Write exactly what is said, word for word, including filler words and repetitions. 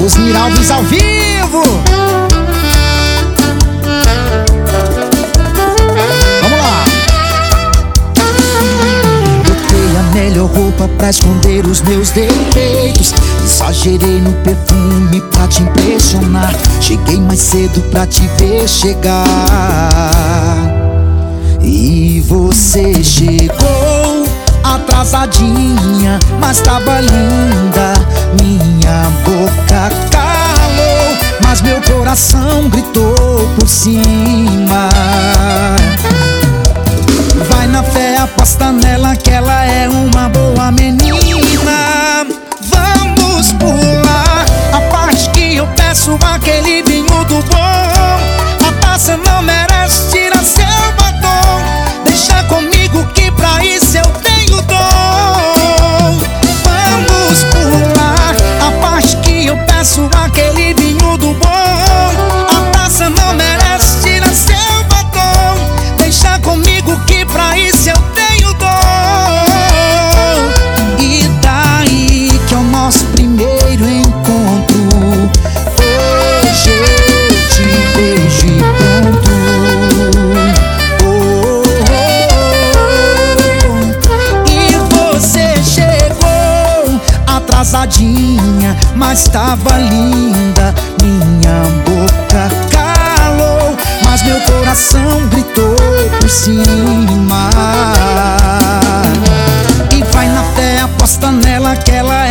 Osmir Alves ao vivo. Vamos lá. Botei a melhor roupa pra esconder os meus defeitos. Exagerei no perfume pra te impressionar. Cheguei mais cedo pra te ver chegar. E você chegou atrasadinha, mas tava linda. Minha boca calou, mas meu coração gritou por cima. Vai na fé, aposta nela que ela é uma boa menina. Vamos pular a parte que eu peço aquele vinho do bom. A taça não merece, tira seu batom. Deixa comigo que pra isso eu tenho dom. Vamos pular a parte que eu peço aquele vinho do bom. A taça não merece, tira seu batom. Deixa comigo que pra isso eu tenho dom. E daí que é o nosso primeiro encontro. Hoje eu te beijo e pronto. Oh, oh, oh. E você chegou atrasadinha, mas tava linda. Minha boca calou, mas meu coração gritou por cima. E vai na fé, aposta nela que ela